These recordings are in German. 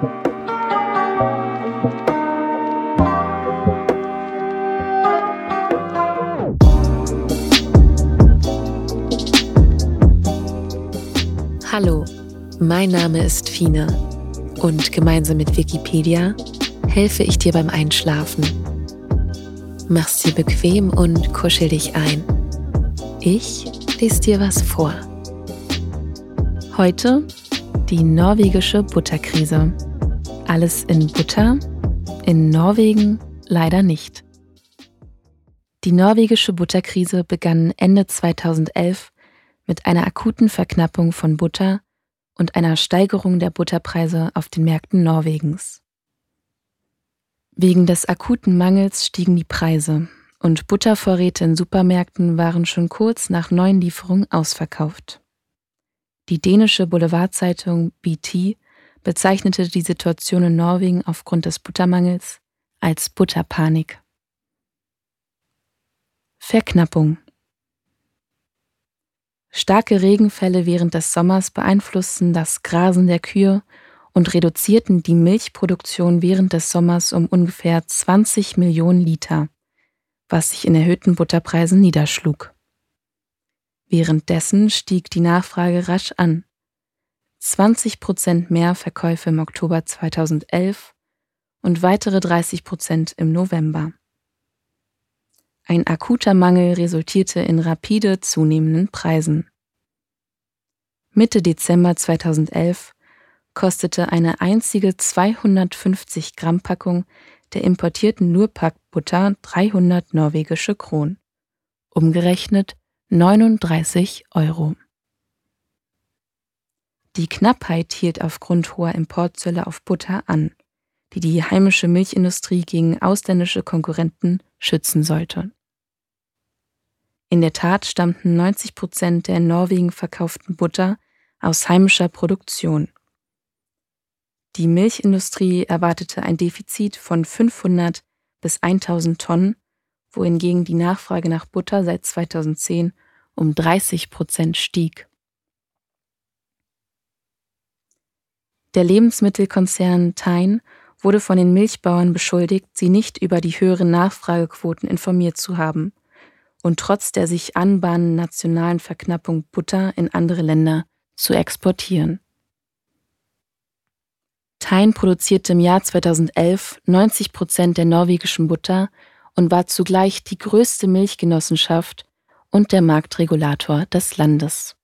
Hallo, mein Name ist Fine und gemeinsam mit Wikipedia helfe ich dir beim Einschlafen. Mach's dir bequem und kuschel dich ein. Ich lese dir was vor. Heute die norwegische Butterkrise. Alles in Butter, in Norwegen leider nicht. Die norwegische Butterkrise begann Ende 2011 mit einer akuten Verknappung von Butter und einer Steigerung der Butterpreise auf den Märkten Norwegens. Wegen des akuten Mangels stiegen die Preise und Buttervorräte in Supermärkten waren schon kurz nach neuen Lieferungen ausverkauft. Die dänische Boulevardzeitung BT bezeichnete die Situation in Norwegen aufgrund des Buttermangels als Butterpanik. Verknappung. Starke Regenfälle während des Sommers beeinflussten das Grasen der Kühe und reduzierten die Milchproduktion während des Sommers um ungefähr 20 Millionen Liter, was sich in erhöhten Butterpreisen niederschlug. Währenddessen stieg die Nachfrage rasch an. 20% mehr Verkäufe im Oktober 2011 und weitere 30% im November. Ein akuter Mangel resultierte in rapide zunehmenden Preisen. Mitte Dezember 2011 kostete eine einzige 250 Gramm Packung der importierten Lurpak-Butter 300 norwegische Kronen, umgerechnet 39 €. Die Knappheit hielt aufgrund hoher Importzölle auf Butter an, die heimische Milchindustrie gegen ausländische Konkurrenten schützen sollte. In der Tat stammten 90% der in Norwegen verkauften Butter aus heimischer Produktion. Die Milchindustrie erwartete ein Defizit von 500 bis 1000 Tonnen, wohingegen die Nachfrage nach Butter seit 2010 um 30% stieg. Der Lebensmittelkonzern Tein wurde von den Milchbauern beschuldigt, sie nicht über die höheren Nachfragequoten informiert zu haben und trotz der sich anbahnenden nationalen Verknappung Butter in andere Länder zu exportieren. Tein produzierte im Jahr 2011 90% der norwegischen Butter und war zugleich die größte Milchgenossenschaft und der Marktregulator des Landes.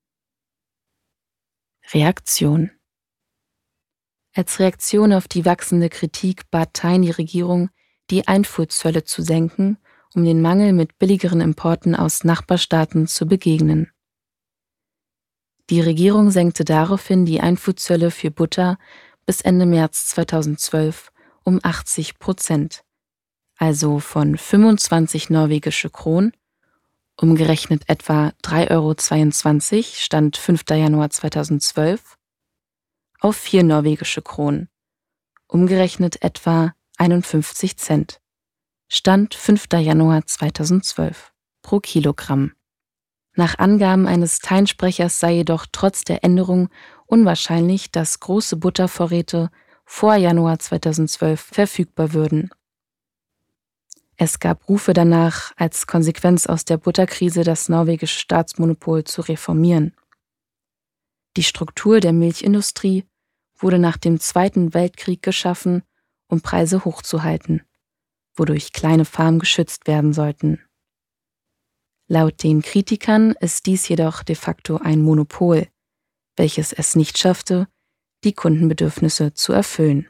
Reaktion. Als Reaktion auf die wachsende Kritik bat Tein die Regierung, die Einfuhrzölle zu senken, um den Mangel mit billigeren Importen aus Nachbarstaaten zu begegnen. Die Regierung senkte daraufhin die Einfuhrzölle für Butter bis Ende März 2012 um 80%, also von 25 norwegische Kronen, umgerechnet etwa 3,22 € Stand 5. Januar 2012, auf 4 norwegische Kronen, umgerechnet etwa 51 Cent, Stand 5. Januar 2012, pro Kilogramm. Nach Angaben eines Tein-Sprechers sei jedoch trotz der Änderung unwahrscheinlich, dass große Buttervorräte vor Januar 2012 verfügbar würden. Es gab Rufe danach, als Konsequenz aus der Butterkrise das norwegische Staatsmonopol zu reformieren. Die Struktur der Milchindustrie wurde nach dem Zweiten Weltkrieg geschaffen, um Preise hochzuhalten, wodurch kleine Farmen geschützt werden sollten. Laut den Kritikern ist dies jedoch de facto ein Monopol, welches es nicht schaffte, die Kundenbedürfnisse zu erfüllen.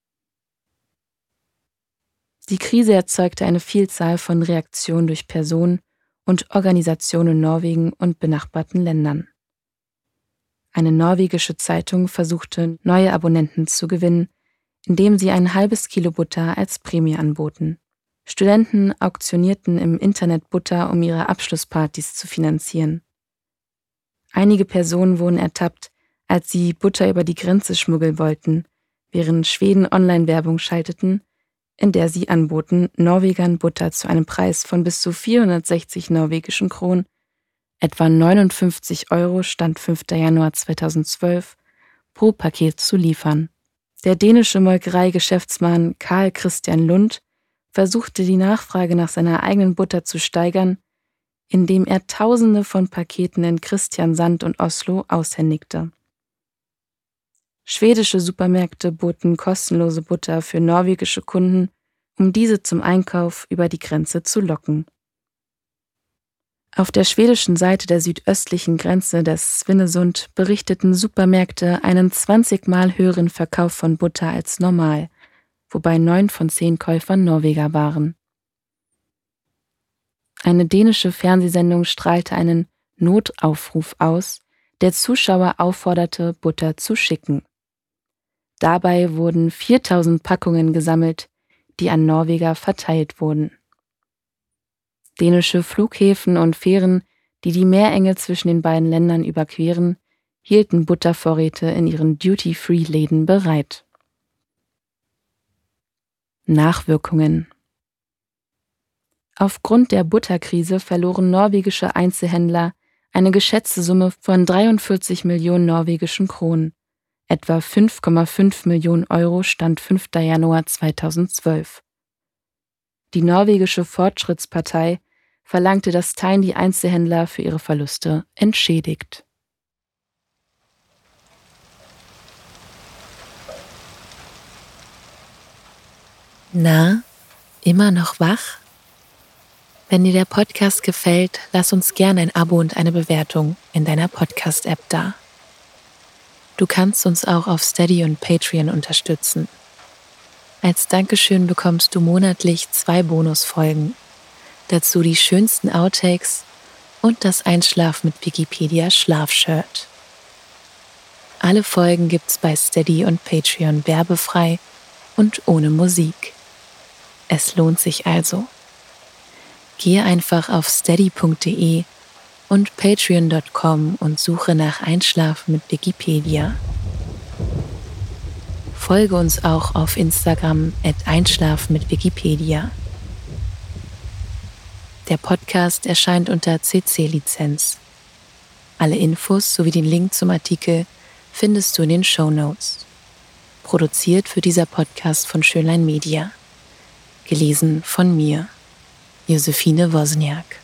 Die Krise erzeugte eine Vielzahl von Reaktionen durch Personen und Organisationen in Norwegen und benachbarten Ländern. Eine norwegische Zeitung versuchte, neue Abonnenten zu gewinnen, indem sie ein halbes Kilo Butter als Prämie anboten. Studenten auktionierten im Internet Butter, um ihre Abschlusspartys zu finanzieren. Einige Personen wurden ertappt, als sie Butter über die Grenze schmuggeln wollten, während Schweden Online-Werbung schalteten, in der sie anboten, Norwegern Butter zu einem Preis von bis zu 460 norwegischen Kronen, etwa 59 € Stand 5. Januar 2012, pro Paket zu liefern. Der dänische Molkereigeschäftsmann Carl Christian Lund versuchte die Nachfrage nach seiner eigenen Butter zu steigern, indem er Tausende von Paketen in Kristiansand und Oslo aushändigte. Schwedische Supermärkte boten kostenlose Butter für norwegische Kunden, um diese zum Einkauf über die Grenze zu locken. Auf der schwedischen Seite der südöstlichen Grenze des Svinesund berichteten Supermärkte einen 20-mal höheren Verkauf von Butter als normal, wobei 9 von 10 Käufern Norweger waren. Eine dänische Fernsehsendung strahlte einen Notaufruf aus, der Zuschauer aufforderte, Butter zu schicken. Dabei wurden 4000 Packungen gesammelt, die an Norweger verteilt wurden. Dänische Flughäfen und Fähren, die die Meerenge zwischen den beiden Ländern überqueren, hielten Buttervorräte in ihren Duty-Free-Läden bereit. Nachwirkungen. Aufgrund der Butterkrise verloren norwegische Einzelhändler eine geschätzte Summe von 43 Millionen norwegischen Kronen, etwa 5,5 Millionen Euro Stand 5. Januar 2012. Die norwegische Fortschrittspartei verlangte, dass Tein die Einzelhändler für ihre Verluste entschädigt. Na, immer noch wach? Wenn dir der Podcast gefällt, lass uns gerne ein Abo und eine Bewertung in deiner Podcast-App da. Du kannst uns auch auf Steady und Patreon unterstützen. Als Dankeschön bekommst du monatlich 2 Bonusfolgen, dazu die schönsten Outtakes und das Einschlaf mit Wikipedia Schlafshirt. Alle Folgen gibt's bei Steady und Patreon werbefrei und ohne Musik. Es lohnt sich also. Gehe einfach auf steady.de und patreon.com und suche nach Einschlafen mit Wikipedia. Folge uns auch auf Instagram @Einschlafen mit Wikipedia. Der Podcast erscheint unter CC-Lizenz. Alle Infos sowie den Link zum Artikel findest du in den Shownotes. Produziert wird dieser Podcast von Schönlein Media. Gelesen von mir, Josephine Wozniak.